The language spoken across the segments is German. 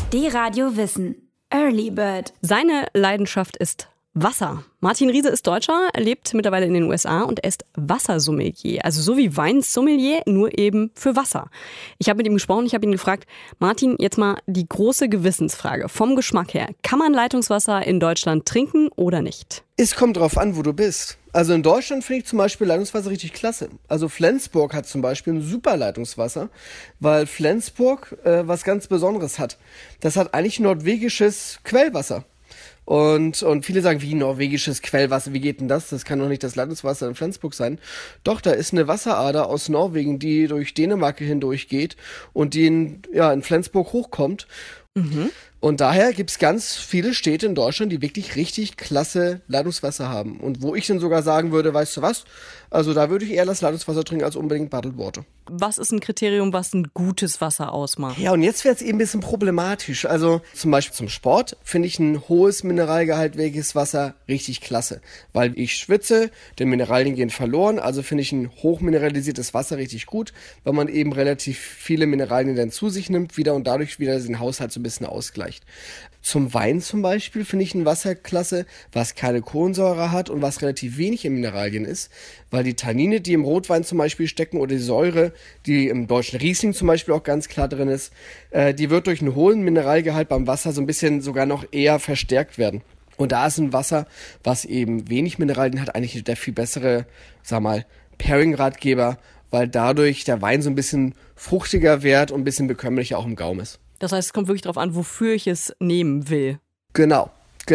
D-Radio Wissen. Early Bird. Seine Leidenschaft ist Wasser. Martin Riese ist Deutscher, lebt mittlerweile in den USA und er ist Wassersommelier. Also so wie Weinsommelier, nur eben für Wasser. Ich habe mit ihm gesprochen, ich habe ihn gefragt, Martin, jetzt mal die große Gewissensfrage. Vom Geschmack her, kann man Leitungswasser in Deutschland trinken oder nicht? Es kommt drauf an, wo du bist. Also in Deutschland finde ich zum Beispiel Leitungswasser richtig klasse. Also Flensburg hat zum Beispiel ein super Leitungswasser, weil Flensburg was ganz Besonderes hat. Das hat eigentlich norwegisches Quellwasser. Und viele sagen, wie norwegisches Quellwasser, wie geht denn das? Das kann doch nicht das Leitungswasser in Flensburg sein. Doch, da ist eine Wasserader aus Norwegen, die durch Dänemark hindurch geht und die in Flensburg hochkommt. Mhm. Und daher gibt's ganz viele Städte in Deutschland, die wirklich richtig klasse Leitungswasser haben. Und wo ich dann sogar sagen würde, weißt du was? Also da würde ich eher das Leitungswasser trinken als unbedingt Bottled Water. Was ist ein Kriterium, was ein gutes Wasser ausmacht? Ja, und jetzt wird's eben ein bisschen problematisch. Also zum Beispiel zum Sport finde ich ein hohes mineralgehaltiges Wasser richtig klasse. Weil ich schwitze, die Mineralien gehen verloren, also finde ich ein hochmineralisiertes Wasser richtig gut, weil man eben relativ viele Mineralien dann zu sich nimmt wieder und dadurch wieder den Haushalt so ein bisschen ausgleicht. Zum Wein zum Beispiel finde ich ein Wasser klasse, was keine Kohlensäure hat und was relativ wenig in Mineralien ist, weil die Tannine, die im Rotwein zum Beispiel stecken oder die Säure, die im deutschen Riesling zum Beispiel auch ganz klar drin ist, die wird durch einen hohen Mineralgehalt beim Wasser so ein bisschen sogar noch eher verstärkt werden. Und da ist ein Wasser, was eben wenig Mineralien hat, eigentlich der viel bessere, Pairing-Ratgeber, weil dadurch der Wein so ein bisschen fruchtiger wird und ein bisschen bekömmlicher auch im Gaumen ist. Das heißt, es kommt wirklich darauf an, wofür ich es nehmen will. Genau.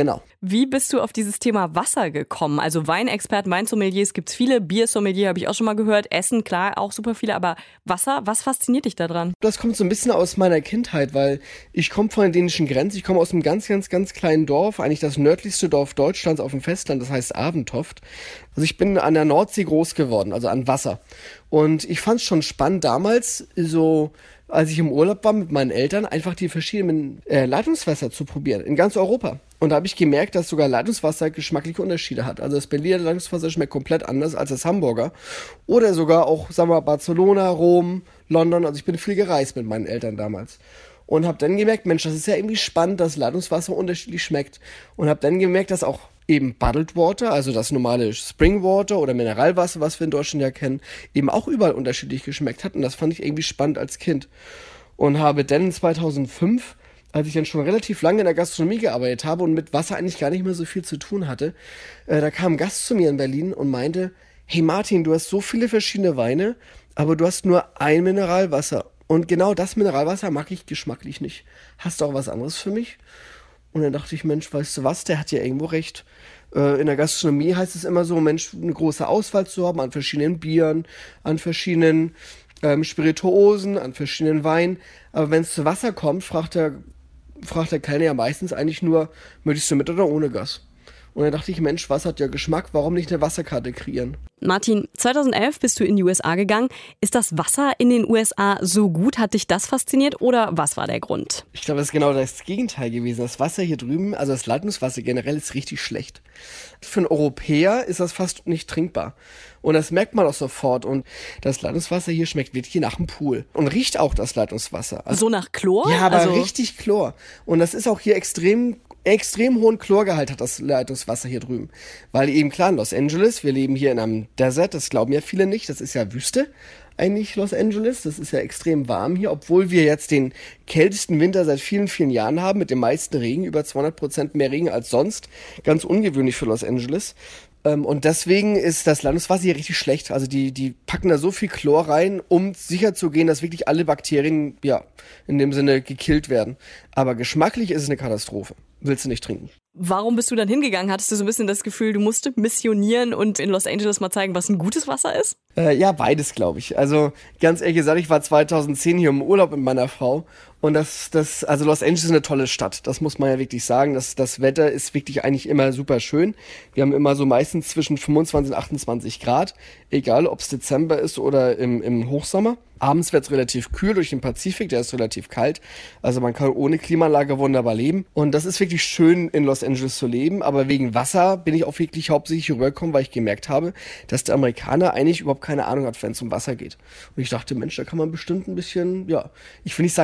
Wie bist du auf dieses Thema Wasser gekommen? Also Weinexperten, Weinsommeliers gibt's viele, Biersommelier habe ich auch schon mal gehört, Essen, klar, auch super viele, aber Wasser, was fasziniert dich daran? Das kommt so ein bisschen aus meiner Kindheit, weil ich komme von der dänischen Grenze, ich komme aus einem ganz, ganz, ganz kleinen Dorf, eigentlich das nördlichste Dorf Deutschlands auf dem Festland, das heißt Aventoft. Also ich bin an der Nordsee groß geworden, also an Wasser. Und ich fand es schon spannend damals, so als ich im Urlaub war mit meinen Eltern, einfach die verschiedenen Leitungswasser zu probieren, in ganz Europa. Und da habe ich gemerkt, dass sogar Leitungswasser geschmackliche Unterschiede hat. Also das Berliner Leitungswasser schmeckt komplett anders als das Hamburger. Oder sogar auch, Barcelona, Rom, London. Also ich bin viel gereist mit meinen Eltern damals. Und habe dann gemerkt, Mensch, das ist ja irgendwie spannend, dass Leitungswasser unterschiedlich schmeckt. Und habe dann gemerkt, dass auch eben Bottled Water, also das normale Springwater oder Mineralwasser, was wir in Deutschland ja kennen, eben auch überall unterschiedlich geschmeckt hat. Und das fand ich irgendwie spannend als Kind. Und habe dann 2005, als ich dann schon relativ lange in der Gastronomie gearbeitet habe und mit Wasser eigentlich gar nicht mehr so viel zu tun hatte, da kam ein Gast zu mir in Berlin und meinte, hey Martin, du hast so viele verschiedene Weine, aber du hast nur ein Mineralwasser. Und genau das Mineralwasser mag ich geschmacklich nicht. Hast du auch was anderes für mich? Und dann dachte ich, Mensch, weißt du was, der hat ja irgendwo recht. In der Gastronomie heißt es immer so, Mensch, eine große Auswahl zu haben an verschiedenen Bieren, an verschiedenen Spirituosen, an verschiedenen Weinen. Aber wenn es zu Wasser kommt, fragt der Kellner ja meistens eigentlich nur, möchtest du mit oder ohne Gas? Und dann dachte ich, Mensch, Wasser hat ja Geschmack, warum nicht eine Wasserkarte kreieren? Martin, 2011 bist du in die USA gegangen. Ist das Wasser in den USA so gut? Hat dich das fasziniert oder was war der Grund? Ich glaube, das ist genau das Gegenteil gewesen. Das Wasser hier drüben, also das Leitungswasser generell, ist richtig schlecht. Für einen Europäer ist das fast nicht trinkbar. Und das merkt man auch sofort. Und das Leitungswasser hier schmeckt wirklich nach einem Pool. Und riecht auch das Leitungswasser. Also, so nach Chlor? Ja, aber richtig Chlor. Und das ist auch hier extrem hohen Chlorgehalt hat das Leitungswasser hier drüben. Weil eben klar, in Los Angeles, wir leben hier in einem Desert, das glauben ja viele nicht, das ist ja Wüste eigentlich Los Angeles, das ist ja extrem warm hier, obwohl wir jetzt den kältesten Winter seit vielen, vielen Jahren haben, mit dem meisten Regen, über 200% mehr Regen als sonst, ganz ungewöhnlich für Los Angeles. Und deswegen ist das Leitungswasser hier richtig schlecht. Also die packen da so viel Chlor rein, um sicher zu gehen, dass wirklich alle Bakterien, ja, in dem Sinne gekillt werden. Aber geschmacklich ist es eine Katastrophe. Willst du nicht trinken. Warum bist du dann hingegangen? Hattest du so ein bisschen das Gefühl, du musst missionieren und in Los Angeles mal zeigen, was ein gutes Wasser ist? Ja, beides, glaube ich. Also ganz ehrlich gesagt, ich war 2010 hier im Urlaub mit meiner Frau und also Los Angeles ist eine tolle Stadt. Das muss man ja wirklich sagen. Das Wetter ist wirklich eigentlich immer super schön. Wir haben immer so meistens zwischen 25 und 28 Grad, egal ob es Dezember ist oder im Hochsommer. Abends wird es relativ kühl durch den Pazifik, der ist relativ kalt. Also man kann ohne Klimaanlage wunderbar leben. Und das ist wirklich schön, in Los Angeles zu leben. Aber wegen Wasser bin ich auch wirklich hauptsächlich rübergekommen, weil ich gemerkt habe, dass der Amerikaner eigentlich überhaupt keine Ahnung hat, wenn es um Wasser geht. Und ich dachte, Mensch, da kann man bestimmt ein bisschen, ja, ich will nicht sagen missionieren,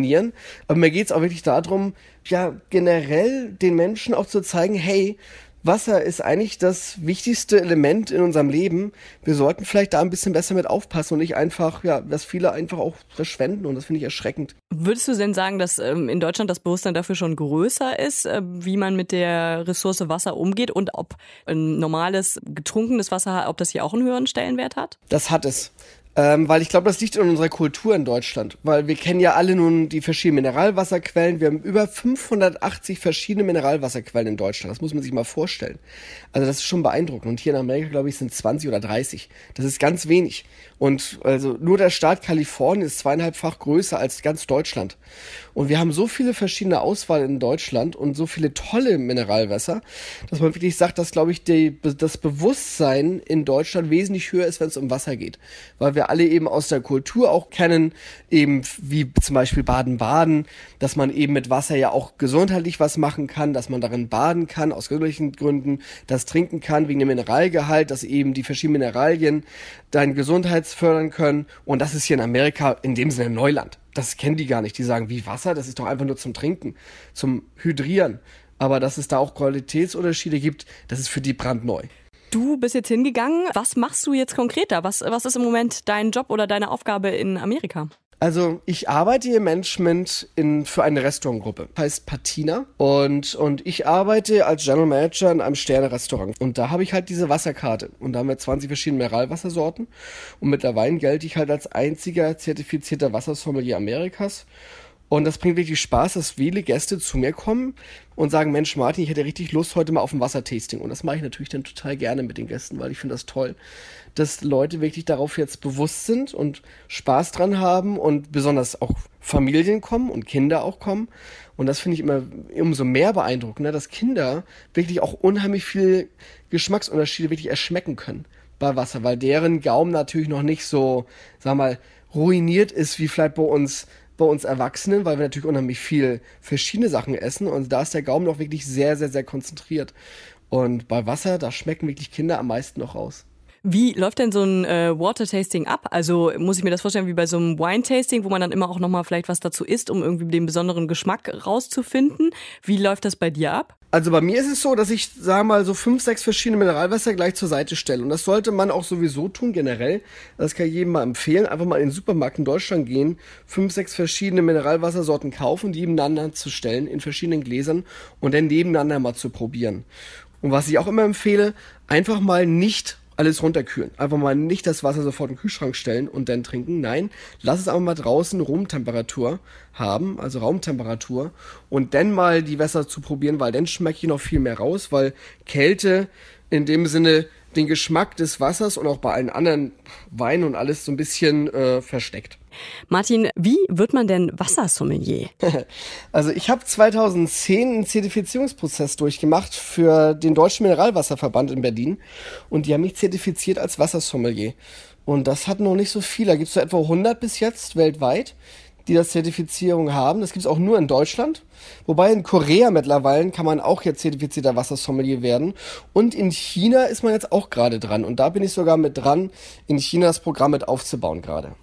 trainieren. Aber mir geht es auch wirklich darum, ja, generell den Menschen auch zu zeigen, hey, Wasser ist eigentlich das wichtigste Element in unserem Leben. Wir sollten vielleicht da ein bisschen besser mit aufpassen und nicht einfach, ja, dass viele einfach auch verschwenden, und das finde ich erschreckend. Würdest du denn sagen, dass in Deutschland das Bewusstsein dafür schon größer ist, wie man mit der Ressource Wasser umgeht und ob ein normales, getrunkenes Wasser, ob das hier auch einen höheren Stellenwert hat? Das hat es. Weil ich glaube, das liegt in unserer Kultur in Deutschland. Weil wir kennen ja alle nun die verschiedenen Mineralwasserquellen. Wir haben über 580 verschiedene Mineralwasserquellen in Deutschland. Das muss man sich mal vorstellen. Also das ist schon beeindruckend. Und hier in Amerika, glaube ich, sind 20 oder 30. Das ist ganz wenig. Und also nur der Staat Kalifornien ist 2,5-fach größer als ganz Deutschland. Und wir haben so viele verschiedene Auswahl in Deutschland und so viele tolle Mineralwässer, dass man wirklich sagt, dass, glaube ich, das Bewusstsein in Deutschland wesentlich höher ist, wenn es um Wasser geht. Weil wir alle eben aus der Kultur auch kennen, eben wie zum Beispiel Baden-Baden, dass man eben mit Wasser ja auch gesundheitlich was machen kann, dass man darin baden kann, aus gesundheitlichen Gründen, das trinken kann, wegen dem Mineralgehalt, dass eben die verschiedenen Mineralien deine Gesundheit fördern können. Und das ist hier in Amerika in dem Sinne Neuland. Das kennen die gar nicht. Die sagen, wie Wasser, das ist doch einfach nur zum Trinken, zum Hydrieren. Aber dass es da auch Qualitätsunterschiede gibt, das ist für die brandneu. Du bist jetzt hingegangen. Was machst du jetzt konkret da? Was ist im Moment dein Job oder deine Aufgabe in Amerika? Also ich arbeite im Management für eine Restaurantgruppe, heißt Patina, und ich arbeite als General Manager in einem Sterne-Restaurant, und da habe ich halt diese Wasserkarte, und da haben wir 20 verschiedene Mineralwassersorten, und mittlerweile gelte ich halt als einziger zertifizierter Wassersommelier Amerikas. Und das bringt wirklich Spaß, dass viele Gäste zu mir kommen und sagen, Mensch Martin, ich hätte richtig Lust heute mal auf ein Wassertasting. Und das mache ich natürlich dann total gerne mit den Gästen, weil ich finde das toll, dass Leute wirklich darauf jetzt bewusst sind und Spaß dran haben und besonders auch Familien kommen und Kinder auch kommen. Und das finde ich immer umso mehr beeindruckender, dass Kinder wirklich auch unheimlich viel Geschmacksunterschiede wirklich erschmecken können bei Wasser, weil deren Gaumen natürlich noch nicht so, sag mal, ruiniert ist wie vielleicht bei uns Erwachsenen, weil wir natürlich unheimlich viel verschiedene Sachen essen, und da ist der Gaumen noch wirklich sehr, sehr, sehr konzentriert. Und bei Wasser, da schmecken wirklich Kinder am meisten noch raus. Wie läuft denn so ein Water-Tasting ab? Also muss ich mir das vorstellen wie bei so einem Wine-Tasting, wo man dann immer auch nochmal vielleicht was dazu isst, um irgendwie den besonderen Geschmack rauszufinden? Wie läuft das bei dir ab? Also bei mir ist es so, dass ich, sagen wir mal, so 5, 6 verschiedene Mineralwässer gleich zur Seite stelle. Und das sollte man auch sowieso tun, generell. Das kann ich jedem mal empfehlen. Einfach mal in den Supermarkt in Deutschland gehen, 5, 6 verschiedene Mineralwassersorten kaufen, die nebeneinander zu stellen, in verschiedenen Gläsern, und dann nebeneinander mal zu probieren. Und was ich auch immer empfehle, einfach mal nicht alles runterkühlen. Einfach mal nicht das Wasser sofort in den Kühlschrank stellen und dann trinken. Nein, lass es einfach mal draußen Raumtemperatur haben, also Raumtemperatur, und dann mal die Wasser zu probieren, weil dann schmeckt hier noch viel mehr raus, weil Kälte in dem Sinne den Geschmack des Wassers und auch bei allen anderen Weinen und alles so ein bisschen versteckt. Martin, wie wird man denn Wassersommelier? Also ich habe 2010 einen Zertifizierungsprozess durchgemacht für den Deutschen Mineralwasserverband in Berlin, und die haben mich zertifiziert als Wassersommelier. Und das hat noch nicht so viel, da gibt es so etwa 100 bis jetzt weltweit, die das Zertifizierung haben. Das gibt es auch nur in Deutschland. Wobei in Korea mittlerweile kann man auch jetzt zertifizierter Wassersommelier werden. Und in China ist man jetzt auch gerade dran. Und da bin ich sogar mit dran, in China das Programm mit aufzubauen gerade.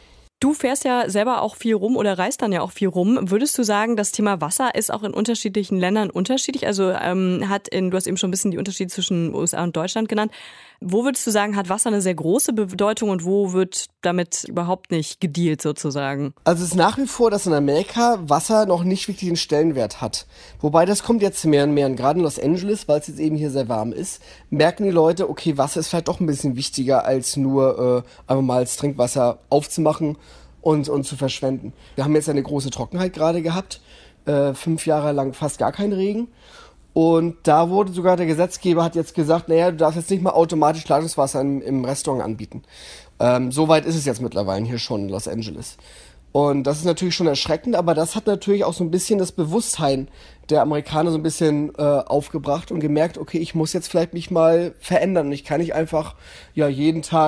Du fährst ja selber auch viel rum oder reist dann ja auch viel rum. Würdest du sagen, das Thema Wasser ist auch in unterschiedlichen Ländern unterschiedlich? Also du hast eben schon ein bisschen die Unterschiede zwischen USA und Deutschland genannt. Wo würdest du sagen, hat Wasser eine sehr große Bedeutung und wo wird damit überhaupt nicht gedealt sozusagen? Also es ist nach wie vor, dass in Amerika Wasser noch nicht wirklich einen Stellenwert hat. Wobei das kommt jetzt mehr und mehr. Und gerade in Los Angeles, weil es jetzt eben hier sehr warm ist, merken die Leute, okay, Wasser ist vielleicht doch ein bisschen wichtiger, als nur einfach mal das Trinkwasser aufzumachen und zu verschwenden. Wir haben jetzt eine große Trockenheit gerade gehabt, 5 Jahre lang fast gar kein Regen. Und da wurde sogar der Gesetzgeber hat jetzt gesagt, naja, du darfst jetzt nicht mal automatisch Leitungswasser im Restaurant anbieten. Soweit ist es jetzt mittlerweile hier schon in Los Angeles. Und das ist natürlich schon erschreckend, aber das hat natürlich auch so ein bisschen das Bewusstsein der Amerikaner so ein bisschen aufgebracht und gemerkt, okay, ich muss jetzt vielleicht mich mal verändern. Und ich kann nicht einfach jeden Tag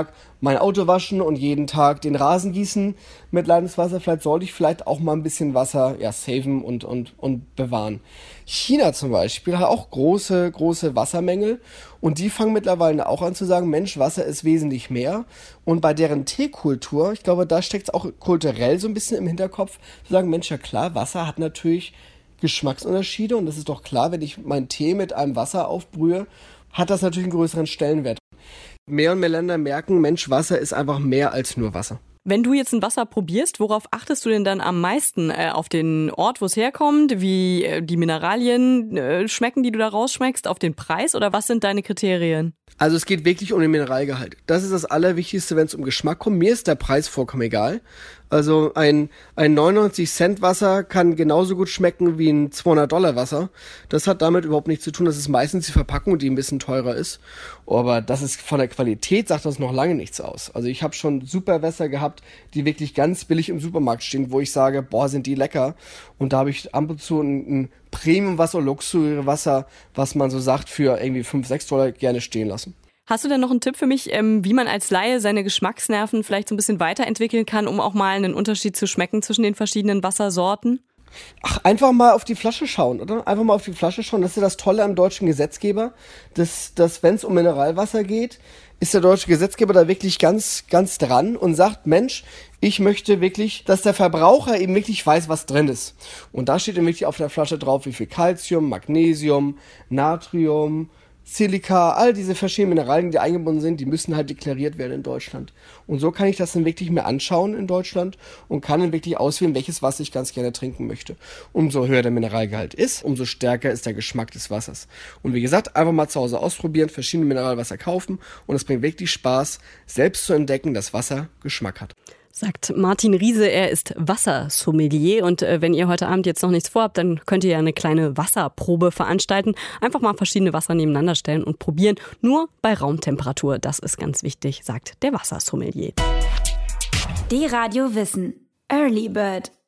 mein Auto waschen und jeden Tag den Rasen gießen mit Leitungswasser. Sollte ich auch mal ein bisschen Wasser saven und bewahren. China zum Beispiel hat auch große Wassermängel und die fangen mittlerweile auch an zu sagen, Mensch, Wasser ist wesentlich mehr. Und bei deren Teekultur, ich glaube, da steckt es auch kulturell so ein bisschen im Hinterkopf, zu sagen, Mensch, ja klar, Wasser hat natürlich Geschmacksunterschiede und das ist doch klar, wenn ich meinen Tee mit einem Wasser aufbrühe, hat das natürlich einen größeren Stellenwert. Mehr und mehr Länder merken, Mensch, Wasser ist einfach mehr als nur Wasser. Wenn du jetzt ein Wasser probierst, worauf achtest du denn dann am meisten? Auf den Ort, wo es herkommt, wie die Mineralien schmecken, die du da rausschmeckst, auf den Preis oder was sind deine Kriterien? Also es geht wirklich um den Mineralgehalt. Das ist das Allerwichtigste, wenn es um Geschmack kommt. Mir ist der Preis vollkommen egal. Also ein 99-Cent Wasser kann genauso gut schmecken wie ein $200 Wasser. Das hat damit überhaupt nichts zu tun. Das ist meistens die Verpackung, die ein bisschen teurer ist. Aber das ist von der Qualität, sagt das noch lange nichts aus. Also ich habe schon super Wässer gehabt, die wirklich ganz billig im Supermarkt stehen, wo ich sage, boah, sind die lecker. Und da habe ich ab und zu ein Premium-Wasser, Luxuswasser, was man so sagt, für irgendwie $5-6 gerne stehen lassen. Hast du denn noch einen Tipp für mich, wie man als Laie seine Geschmacksnerven vielleicht so ein bisschen weiterentwickeln kann, um auch mal einen Unterschied zu schmecken zwischen den verschiedenen Wassersorten? Einfach mal auf die Flasche schauen, oder? Einfach mal auf die Flasche schauen. Das ist ja das Tolle am deutschen Gesetzgeber, dass wenn es um Mineralwasser geht, ist der deutsche Gesetzgeber da wirklich ganz, ganz dran und sagt, Mensch, ich möchte wirklich, dass der Verbraucher eben wirklich weiß, was drin ist. Und da steht dann wirklich auf der Flasche drauf, wie viel Calcium, Magnesium, Natrium, Silika, all diese verschiedenen Mineralien, die eingebunden sind, die müssen halt deklariert werden in Deutschland. Und so kann ich das dann wirklich mir anschauen in Deutschland und kann dann wirklich auswählen, welches Wasser ich ganz gerne trinken möchte. Umso höher der Mineralgehalt ist, umso stärker ist der Geschmack des Wassers. Und wie gesagt, einfach mal zu Hause ausprobieren, verschiedene Mineralwasser kaufen und es bringt wirklich Spaß, selbst zu entdecken, dass Wasser Geschmack hat. Sagt Martin Riese, er ist Wassersommelier und wenn ihr heute Abend jetzt noch nichts vorhabt, dann könnt ihr ja eine kleine Wasserprobe veranstalten. Einfach mal verschiedene Wasser nebeneinander stellen und probieren. Nur bei Raumtemperatur, das ist ganz wichtig, sagt der Wassersommelier. Die Radio Wissen. Early Bird.